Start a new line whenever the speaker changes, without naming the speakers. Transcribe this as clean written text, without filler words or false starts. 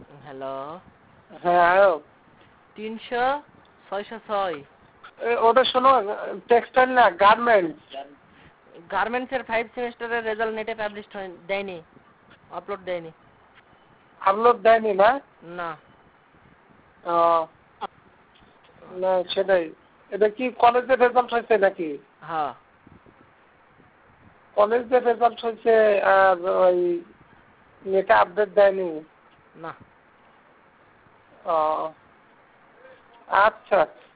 Hello.
হ্যাঁ আয়ব।
300 606।
ওটা শোনো, টেক্সটাইল না, গার্মেন্টস।
গার্মেন্টসের 5 সেমিস্টারের রেজাল্ট নেটে পাবলিশ দেয়নি, আপলোড দেয়নি।
আপলোড দেয়নি না?
না।
না সেটাই। এটা কি কলেজের রেজাল্ট হয়েছে নাকি?
হ্যাঁ।
কলেজের রেজাল্ট হয়েছে আর ওই নেটে আপডেট দেয়নি?
না।
আচ্ছা।